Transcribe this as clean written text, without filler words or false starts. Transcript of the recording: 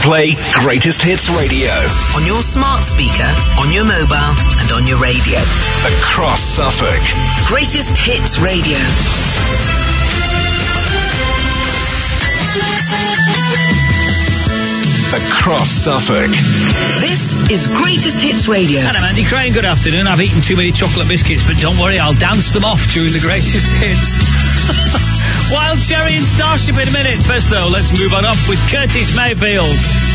Play Greatest Hits Radio. On your smart speaker, on your mobile, and on your radio. Across Suffolk. Greatest Hits Radio. Across Suffolk. This is Greatest Hits Radio. And I'm Andy Crane, good afternoon. I've eaten too many chocolate biscuits, but don't worry, I'll dance them off during the Greatest Hits. Wild Cherry and Starship in a minute. First though, let's move on up with Curtis Mayfield.